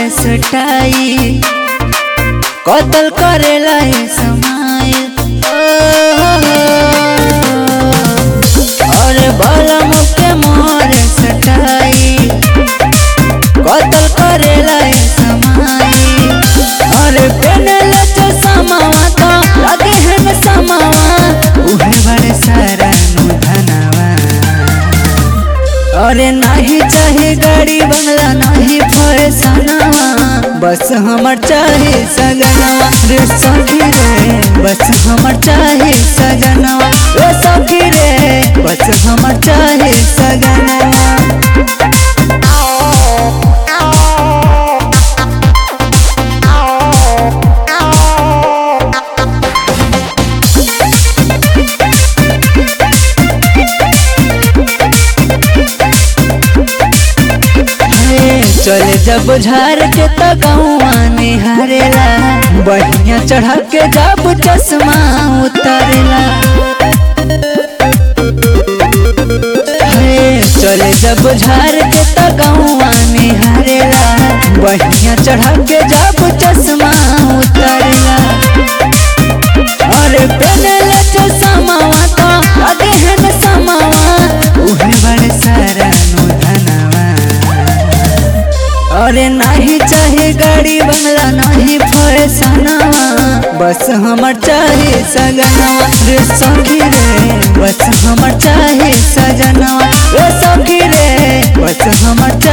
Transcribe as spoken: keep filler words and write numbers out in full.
Style कतल करेला है समाइल। अरे बाला मुके मोर स्टाइल कतल करेला है समाइल। अरे पेनल चश्मावा तो लगे है न समावा उहे बड़े सारा नु धनवा। अरे नहीं चाहे गाड़ी बंगला नहीं फैसनवा बस हमर चाहे सजनवा रे सखी रे बस हमर चाहे सजनवा रे सखी रे बस हमर चाहे सजनवा। चले जब झार के तो गौआ निहारेला बढ़िया चढ़ा के जब चश्मा उतारेला। चले जब झार के तो गौआ निहारेला बढ़िया चढ़ा के जब चश्मा उतारेला। अरे पेनल चश्मावा तो लगे है न समावा उहे बड़े सारा नु धनवा। अरे नहीं चाहे गाड़ी बंगला नहीं फैसनवा बस हमर चाहे सजनवा रे सखी रे बस हमर चाहे सजनवा रे सखी रे बस हमर